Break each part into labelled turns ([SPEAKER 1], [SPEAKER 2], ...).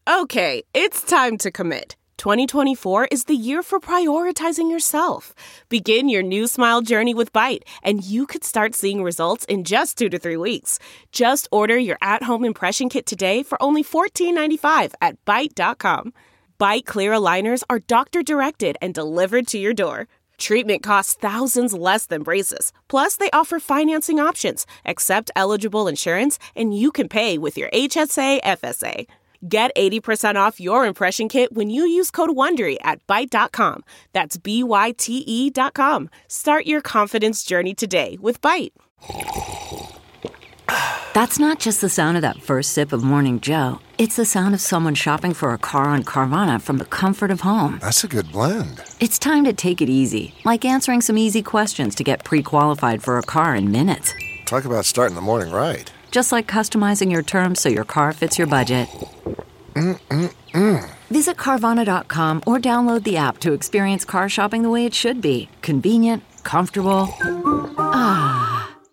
[SPEAKER 1] Okay, it's time to commit. 2024 is the year for prioritizing yourself. Begin your new smile journey with Byte, and you could start seeing results in just 2 to 3 weeks. Just order your at-home impression kit today for only $14.95 at Byte.com. Byte Clear aligners are doctor-directed and delivered to your door. Treatment costs thousands less than braces. Plus, they offer financing options, accept eligible insurance, and you can pay with your HSA, FSA. Get 80% off your impression kit when you use code WONDERY at Byte.com. That's BYTE.com. Start your confidence journey today with Byte.
[SPEAKER 2] That's not just the sound of that first sip of Morning Joe. It's the sound of someone shopping for a car on Carvana from the comfort of home.
[SPEAKER 3] That's a good blend.
[SPEAKER 2] It's time to take it easy, like answering some easy questions to get pre-qualified for a car in minutes.
[SPEAKER 3] Talk about starting the morning right.
[SPEAKER 2] Just like customizing your terms so your car fits your budget. Visit Carvana.com or download the app to experience car shopping the way it should be. Convenient, comfortable. Ah.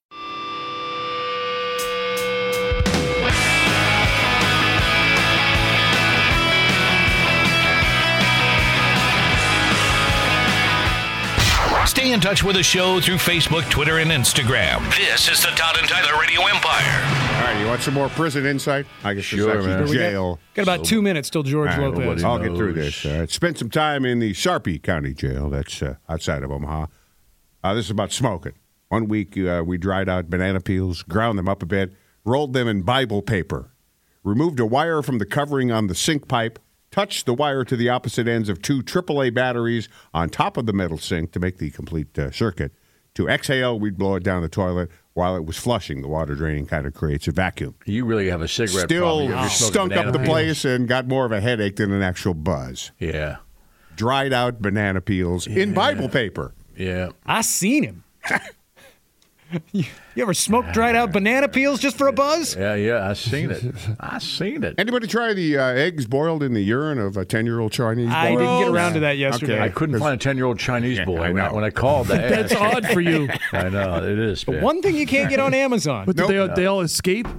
[SPEAKER 4] Stay in touch with the show through Facebook, Twitter, and Instagram. This is the Todd and Tyler Radio Empire.
[SPEAKER 5] All right, you want some more prison insight? I guess
[SPEAKER 6] Sure,
[SPEAKER 5] it's
[SPEAKER 6] man.
[SPEAKER 5] actually jail.
[SPEAKER 6] Got about 2 minutes till George
[SPEAKER 5] All right,
[SPEAKER 6] Lopez.
[SPEAKER 5] I'll get through this. Spent some time in the Sarpy County Jail. That's outside of Omaha. This is about smoking. 1 week, we dried out banana peels, ground them up a bit, rolled them in Bible paper, removed a wire from the covering on the sink pipe, touched the wire to the opposite ends of 2 AAA batteries on top of the metal sink to make the complete circuit. To exhale, we'd blow it down the toilet. While it was flushing, the water draining kind of creates a vacuum.
[SPEAKER 7] You really have a cigarette
[SPEAKER 5] Still
[SPEAKER 7] problem.
[SPEAKER 5] stunk up the place and got more of a headache than an actual buzz.
[SPEAKER 7] Yeah.
[SPEAKER 5] Dried out banana peels in Bible paper.
[SPEAKER 7] Yeah.
[SPEAKER 6] I seen him. You ever smoked dried out banana peels just for a buzz?
[SPEAKER 7] Yeah, I seen it.
[SPEAKER 5] Anybody try the eggs boiled in the urine of a 10-year-old Chinese boy?
[SPEAKER 6] I didn't get around to that yesterday.
[SPEAKER 5] Okay.
[SPEAKER 7] I couldn't find a 10-year-old Chinese boy when I called that.
[SPEAKER 6] That's odd for you.
[SPEAKER 7] I know, it is.
[SPEAKER 6] But one thing you can't get on Amazon.
[SPEAKER 8] But did they all escape?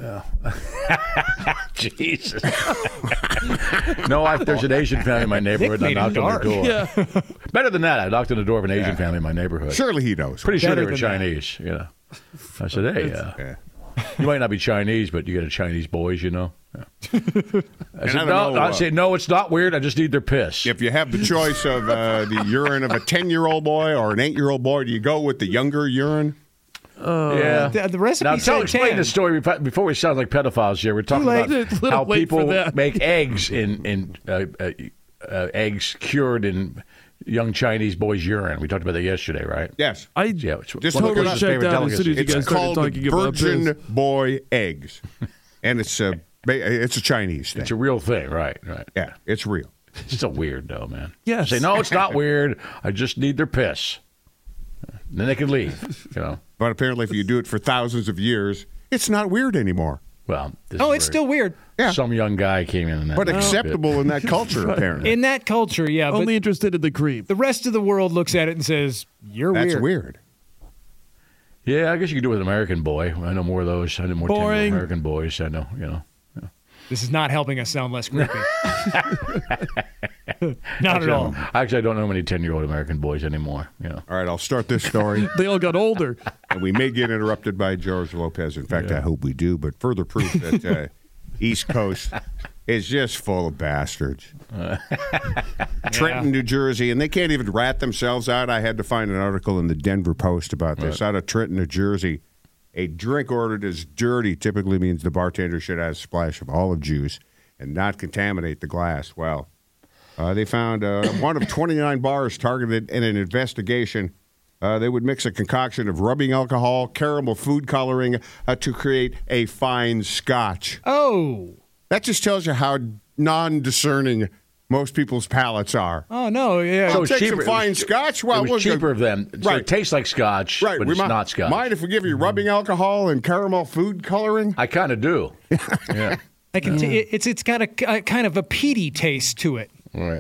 [SPEAKER 7] Jesus. No, there's an Asian family in my neighborhood. I knocked on the door.
[SPEAKER 8] Yeah.
[SPEAKER 7] Better than that, I knocked on the door of an Asian family in my neighborhood.
[SPEAKER 5] Surely he knows.
[SPEAKER 7] Pretty sure they
[SPEAKER 6] Better
[SPEAKER 7] were
[SPEAKER 6] than
[SPEAKER 7] Chinese. You know. I said, hey, you might not be Chinese, but you got a Chinese boys, you know. Yeah. I said, no, it's not weird. I just need their piss.
[SPEAKER 5] If you have the choice of the urine of a 10-year-old boy or an 8-year-old boy, do you go with the younger urine?
[SPEAKER 7] Yeah.
[SPEAKER 6] The recipe
[SPEAKER 7] Now, explain the story before we sound like pedophiles here. We're talking about how people make eggs in eggs cured in young Chinese boys' urine. We talked about that yesterday, right?
[SPEAKER 5] Yes.
[SPEAKER 8] Just totally checked out as soon as you guys started talking about
[SPEAKER 5] virgin boy eggs, and it's a Chinese thing.
[SPEAKER 7] It's a real thing, right?
[SPEAKER 5] Yeah, it's real.
[SPEAKER 7] It's still weird, though, man.
[SPEAKER 8] Yes.
[SPEAKER 7] Say, no, it's not weird. I just need their piss. Then they can leave, you know.
[SPEAKER 5] But apparently, if you do it for thousands of years, it's not weird anymore.
[SPEAKER 7] Well,
[SPEAKER 6] it's still weird.
[SPEAKER 5] Yeah.
[SPEAKER 7] Some young guy came in.
[SPEAKER 5] But acceptable in that culture, apparently.
[SPEAKER 6] In that culture, yeah.
[SPEAKER 8] Only interested in the creep.
[SPEAKER 6] The rest of the world looks at it and says, you're weird.
[SPEAKER 5] That's weird.
[SPEAKER 7] Yeah, I guess you could do it with an American boy. I know more of those. I know more
[SPEAKER 8] Boring.
[SPEAKER 7] American boys. I know, you know.
[SPEAKER 6] This is not helping us sound less creepy. Not at all.
[SPEAKER 7] Actually, I don't know many 10-year-old American boys anymore. You know.
[SPEAKER 5] All right, I'll start this story.
[SPEAKER 8] They all got older.
[SPEAKER 5] And we may get interrupted by George Lopez. In fact, I hope we do. But further proof that East Coast is just full of bastards. Trenton, New Jersey, and they can't even rat themselves out. I had to find an article in the Denver Post about this. Out of Trenton, New Jersey, a drink ordered as dirty typically means the bartender should add a splash of olive juice and not contaminate the glass. Well, they found one of 29 bars targeted in an investigation. They would mix a concoction of rubbing alcohol, caramel food coloring to create a fine scotch.
[SPEAKER 6] Oh.
[SPEAKER 5] That just tells you how non-discerning most people's palates are.
[SPEAKER 6] Oh, no, yeah.
[SPEAKER 5] So take some fine scotch. Well,
[SPEAKER 7] it was cheaper of them. So it tastes like scotch, but it's not scotch.
[SPEAKER 5] Mind if we give you rubbing alcohol and caramel food coloring?
[SPEAKER 7] I kind of do. Yeah.
[SPEAKER 6] I can it's got a kind of a peaty taste to it.
[SPEAKER 7] Right.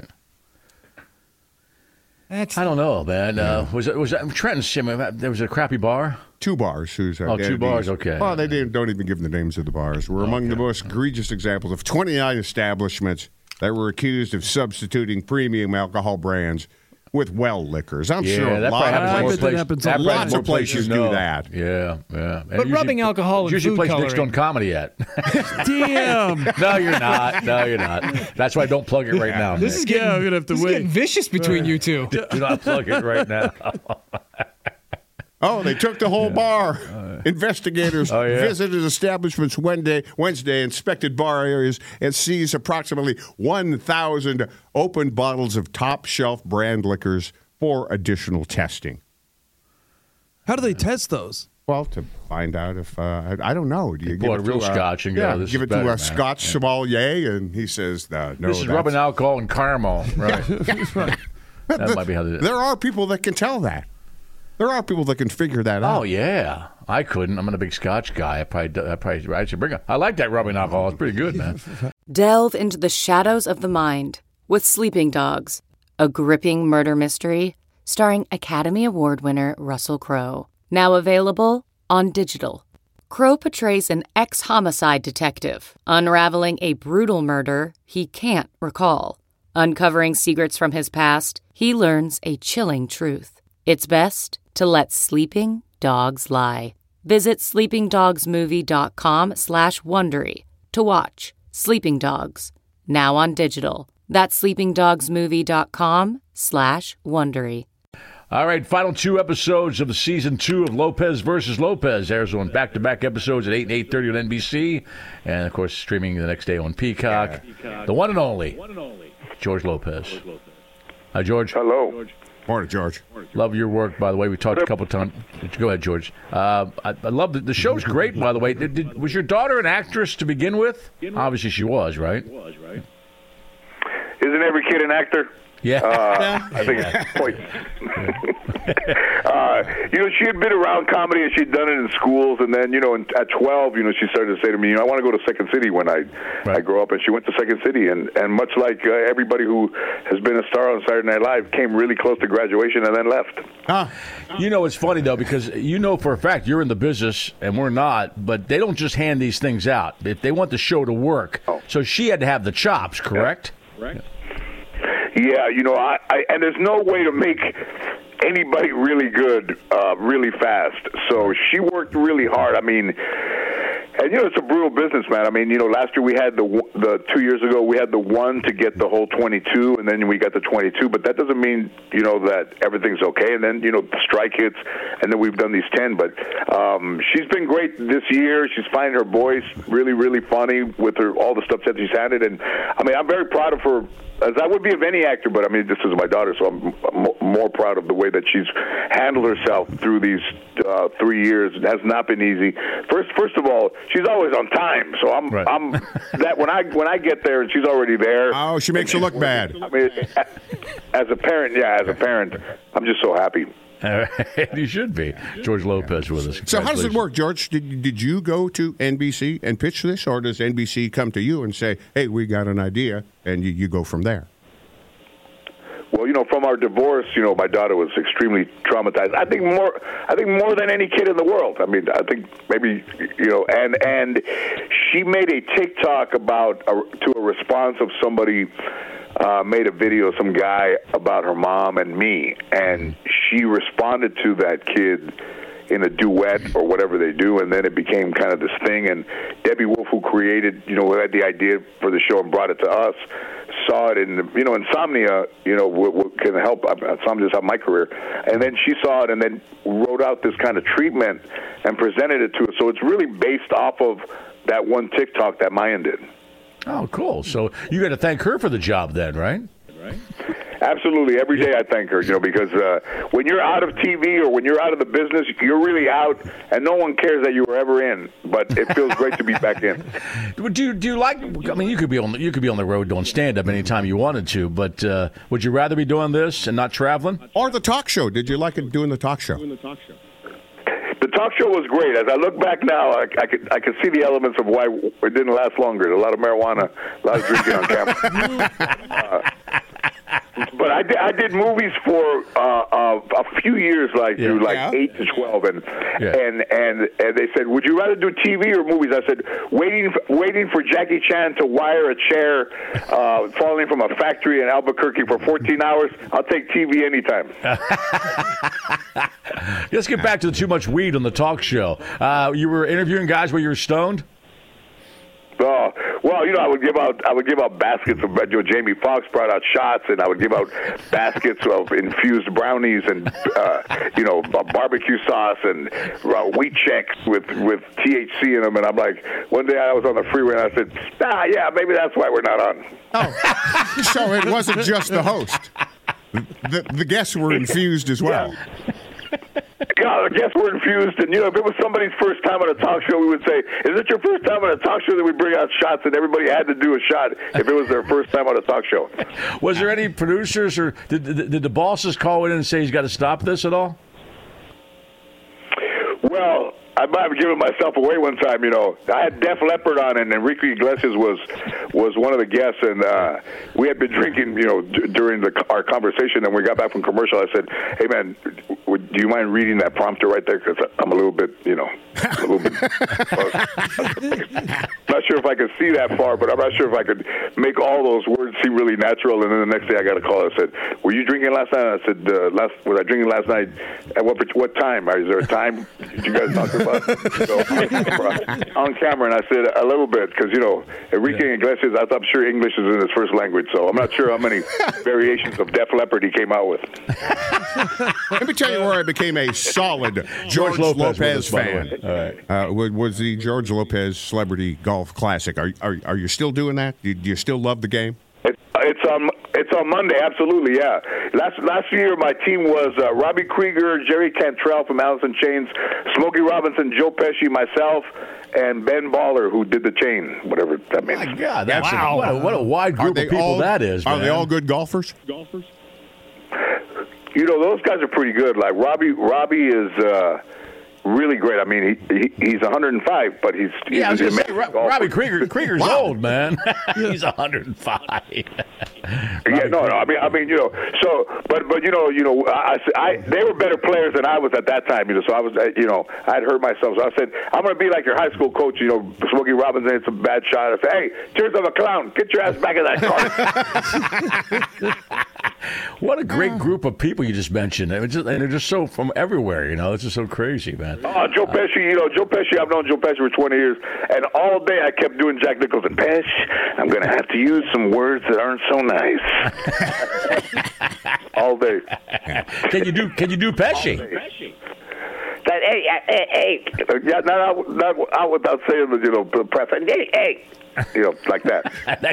[SPEAKER 6] I
[SPEAKER 7] don't know, man. Was that Trenton? There was a crappy bar.
[SPEAKER 5] Two Bars, whose
[SPEAKER 7] Two Bars, okay.
[SPEAKER 5] Well, they don't even give the names of the bars. Were among the most egregious examples of 29 establishments that were accused of substituting premium alcohol brands with well liquors. I'm sure a lot of places do that.
[SPEAKER 7] Yeah.
[SPEAKER 6] But rubbing alcohol in
[SPEAKER 7] usually
[SPEAKER 6] food
[SPEAKER 7] places
[SPEAKER 6] coloring.
[SPEAKER 7] Nick's done comedy at.
[SPEAKER 8] Damn.
[SPEAKER 7] No, you're not. That's why I don't plug it right now.
[SPEAKER 6] This is getting,
[SPEAKER 8] I'm gonna have to
[SPEAKER 6] this is
[SPEAKER 8] wait.
[SPEAKER 6] getting vicious between you two.
[SPEAKER 7] Do not plug it right now.
[SPEAKER 5] Oh, they took the whole bar. Investigators visited establishments Wednesday, inspected bar areas, and seized approximately 1,000 open bottles of top-shelf brand liquors for additional testing.
[SPEAKER 8] How do they test those?
[SPEAKER 5] Well, to find out if I don't know. Do you give it
[SPEAKER 7] a real scotch and go? This
[SPEAKER 5] give
[SPEAKER 7] is
[SPEAKER 5] it
[SPEAKER 7] better,
[SPEAKER 5] to a
[SPEAKER 7] man.
[SPEAKER 5] Scotch sommelier, and he says, "No,
[SPEAKER 7] this is rubbing alcohol and caramel." Right. That might be how they do it.
[SPEAKER 5] There are people that can tell that. There are people that can figure that out.
[SPEAKER 7] Oh yeah, I couldn't. I'm not a big Scotch guy. I should bring it. I like that rubbing alcohol. It's pretty good, man.
[SPEAKER 9] Delve into the shadows of the mind with Sleeping Dogs, a gripping murder mystery starring Academy Award winner Russell Crowe. Now available on digital. Crowe portrays an ex-homicide detective unraveling a brutal murder he can't recall. Uncovering secrets from his past, he learns a chilling truth. It's best to let sleeping dogs lie. Visit sleepingdogsmovie.com/Wondery to watch Sleeping Dogs, now on digital. That's sleepingdogsmovie.com/Wondery.
[SPEAKER 7] All right, final 2 episodes of the season 2 of Lopez versus Lopez. Airs on back-to-back episodes at 8 and 8:30 on NBC, and of course streaming the next day on Peacock. The one and only George Lopez. Hi, George.
[SPEAKER 10] Hello.
[SPEAKER 5] Morning, George.
[SPEAKER 7] Love your work, by the way. We talked a couple of times. Go ahead, George. I love the show's great, by the way. Was your daughter an actress to begin with? Obviously, she was, right?
[SPEAKER 10] Isn't every kid an actor?
[SPEAKER 7] Yeah.
[SPEAKER 10] I think it's point. She had been around comedy and she'd done it in schools, and then, at 12, she started to say to me, I want to go to Second City when I grow up, and she went to Second City, and much like everybody who has been a star on Saturday Night Live, came really close to graduation and then left.
[SPEAKER 7] It's funny, though, because for a fact you're in the business and we're not, but they don't just hand these things out. If they want the show to work. So she had to have the chops, correct?
[SPEAKER 10] Right. Yeah, and there's no way to make anybody really good really fast. So she worked really hard. I mean, and it's a brutal business, man. I mean, last year we had the 2 years ago we had the 1 to get the whole 22, and then we got the 22. But that doesn't mean that everything's okay. And then the strike hits, and then we've done these 10. But she's been great this year. She's finding her voice really, really funny with all the stuff that she's handed. And I mean, I'm very proud of her. As I would be of any actor, but I mean, this is my daughter, so I'm more proud of the way that she's handled herself through these 3 years. It has not been easy. First of all, she's always on time, so I'm that when I get there and she's already there.
[SPEAKER 5] Oh, she makes you look bad.
[SPEAKER 10] I mean, as a parent, I'm just so happy.
[SPEAKER 7] You should be. George Lopez with us.
[SPEAKER 5] So how does it work, George? Did you go to NBC and pitch this, or does NBC come to you and say, hey, we got an idea, and you go from there?
[SPEAKER 10] Well, from our divorce, my daughter was extremely traumatized. I think more than any kid in the world. I mean, I think maybe, and she made a TikTok to a response of somebody made a video, some guy, about her mom and me, and she responded to that kid in a duet or whatever they do, and then it became kind of this thing. And Debbie Wolf, who created, who had the idea for the show and brought it to us, saw it in, Insomnia, can help. Insomnia's helped my career. And then she saw it and then wrote out this kind of treatment and presented it to us. So it's really based off of that one TikTok that Mayan did.
[SPEAKER 7] Oh, cool. So you got to thank her for the job then, right?
[SPEAKER 10] Absolutely. Every day I thank her, because when you're out of TV or when you're out of the business, you're really out, and no one cares that you were ever in. But it feels great to be back in.
[SPEAKER 7] Do you like? I mean, you could be on the road doing stand-up anytime you wanted to, but would you rather be doing this and not traveling?
[SPEAKER 5] Or the talk show? Did you like doing the talk show?
[SPEAKER 10] The talk show was great. As I look back now, I could see the elements of why it didn't last longer. A lot of marijuana, a lot of drinking on camera. But I did movies for a few years, through 8 to 12, and they said, "Would you rather do TV or movies?" I said, "Waiting for Jackie Chan to wire a chair falling from a factory in Albuquerque for 14 hours. I'll take TV anytime."
[SPEAKER 7] Let's get back to the too much weed on the talk show. You were interviewing guys where you were stoned?
[SPEAKER 10] Well, I would give out baskets of Jamie Foxx brought out shots, and I would give out baskets of infused brownies and barbecue sauce and wheat checks with THC in them. And I'm like, one day I was on the freeway and I said, yeah, maybe that's why we're not on.
[SPEAKER 5] Oh, so it wasn't just the host. The guests were infused as well.
[SPEAKER 10] Yeah, the guests were infused, and if it was somebody's first time on a talk show, we would say, "Is it your first time on a talk show?" That we bring out shots, and everybody had to do a shot if it was their first time on a talk show.
[SPEAKER 7] Was there any producers, or did the bosses call in and say he's got to stop this at all?
[SPEAKER 10] Well, I might have given myself away one time. I had Def Leppard on, and Enrique Iglesias was one of the guests, and we had been drinking, during our conversation. And we got back from commercial. I said, "Hey, man, do you mind reading that prompter right there? Because I'm a little bit, not sure if I could see that far, but I'm not sure if I could make all those words seem really natural." And then the next day, I got a call. I said, "Were you drinking last night?" And I said, "Was I drinking last night? At what time? Is there a time did you guys talk about?" So, on camera, and I said a little bit because Enrique Iglesias, I'm sure English is in his first language, so I'm not sure how many variations of Def Leppard he came out with.
[SPEAKER 5] Let me tell you where I became a solid George Lopez fan. All right. Was the George Lopez Celebrity Golf Classic? Are you still doing that? Do you still love the game?
[SPEAKER 10] It's on Monday, absolutely, yeah. Last year, my team was Robbie Krieger, Jerry Cantrell from Alice in Chains, Smokey Robinson, Joe Pesci, myself, and Ben Baller, who did the chain, whatever that means.
[SPEAKER 7] My God, what a wide group of people that is, man.
[SPEAKER 5] Are they all good golfers?
[SPEAKER 10] Those guys are pretty good. Like Robbie is really great. I mean, he's 105, but he's
[SPEAKER 7] I was going to say, Robbie Krieger's old, man. He's 105.
[SPEAKER 10] No. I mean, So, but they were better players than I was at that time. So I was, I'd hurt myself. So I said, I'm going to be like your high school coach. Smokey Robinson hits a bad shot. I said, "Hey, tears of a clown, get your ass back in that car."
[SPEAKER 7] What a great group of people you just mentioned. And they're just so from everywhere. It's just so crazy, man.
[SPEAKER 10] Oh, Joe Pesci. Joe Pesci. I've known Joe Pesci for 20 years, and all day I kept doing Jack Nicholson. "Pesci, I'm going to have to use some words that aren't so nice." All day.
[SPEAKER 7] Can you do Pesci?
[SPEAKER 10] Hey. Yeah, not without saying the press. Hey. Like that.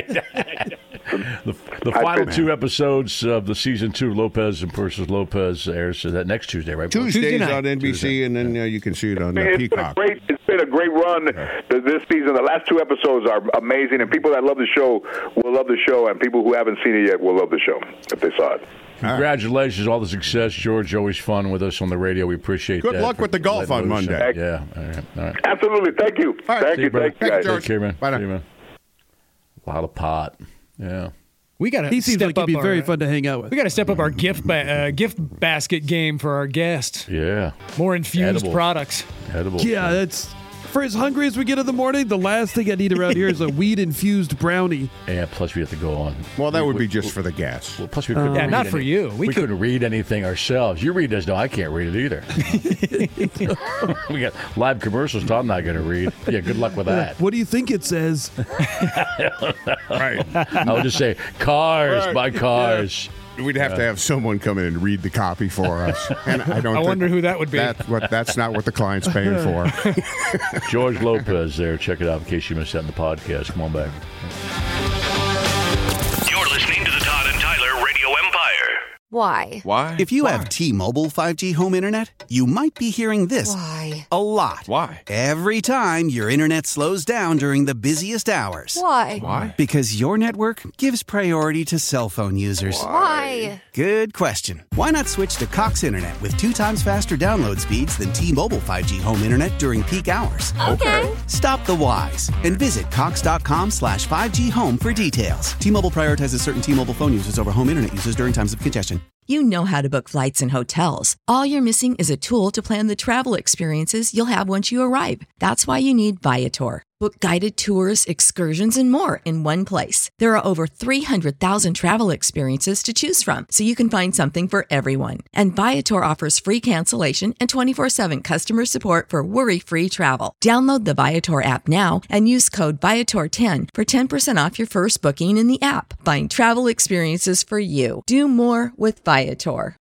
[SPEAKER 7] The final two episodes of the season 2, Lopez versus Lopez, airs that next Tuesday, right?
[SPEAKER 5] Tuesdays on NBC, and then you can see it on Peacock.
[SPEAKER 10] It's been a great run this season. The last 2 episodes are amazing, and people that love the show will love the show, and people who haven't seen it yet will love the show if they saw it.
[SPEAKER 7] Congratulations, all the success, George. Always fun with us on the radio. We appreciate that.
[SPEAKER 5] Good luck with the golf on Monday.
[SPEAKER 7] Yeah, all right.
[SPEAKER 10] Absolutely. Thank you.
[SPEAKER 5] All right.
[SPEAKER 10] Thank you, guys.
[SPEAKER 7] Take care, man.
[SPEAKER 5] Bye now.
[SPEAKER 7] See you, man. A lot of pot. Yeah.
[SPEAKER 8] He seems like he'd be very fun to hang out with.
[SPEAKER 6] We got to step up our gift basket game for our guests.
[SPEAKER 7] Yeah.
[SPEAKER 6] More infused products.
[SPEAKER 7] Edibles.
[SPEAKER 8] Yeah, that's for as hungry as we get in the morning. The last thing I need around here is a weed-infused brownie.
[SPEAKER 7] Yeah, plus we have to go on.
[SPEAKER 5] Well, that would be just for the gas.
[SPEAKER 7] Well, plus we couldn't read
[SPEAKER 6] not for you.
[SPEAKER 7] We couldn't read anything ourselves. You read this. No, I can't read it either. We got live commercials I'm not going to read. Yeah, good luck with that.
[SPEAKER 8] What do you think it says?
[SPEAKER 5] Right.
[SPEAKER 7] I would just say, cars, buy cars.
[SPEAKER 5] We'd have to have someone come in and read the copy for us. And I
[SPEAKER 6] wonder who that would be.
[SPEAKER 5] That's not what the client's paying for.
[SPEAKER 7] George Lopez there. Check it out in case you missed that in the podcast. Come on back.
[SPEAKER 4] You're listening to the Todd and Tyler Radio Empire.
[SPEAKER 11] Why? If you have T-Mobile 5G home internet, you might be hearing this a lot.
[SPEAKER 12] Why?
[SPEAKER 11] Every time your internet slows down during the busiest hours.
[SPEAKER 12] Why?
[SPEAKER 11] Because your network gives priority to cell phone users.
[SPEAKER 12] Why?
[SPEAKER 11] Good question. Why not switch to Cox Internet with 2 times faster download speeds than T-Mobile 5G home internet during peak hours?
[SPEAKER 12] Okay.
[SPEAKER 11] Stop the whys and visit cox.com/5G home for details. T-Mobile prioritizes certain T-Mobile phone users over home internet users during times of congestion.
[SPEAKER 12] You know how to book flights and hotels. All you're missing is a tool to plan the travel experiences you'll have once you arrive. That's why you need Viator. Book guided tours, excursions, and more in one place. There are over 300,000 travel experiences to choose from, so you can find something for everyone. And Viator offers free cancellation and 24/7 customer support for worry-free travel. Download the Viator app now and use code Viator10 for 10% off your first booking in the app. Find travel experiences for you. Do more with Viator.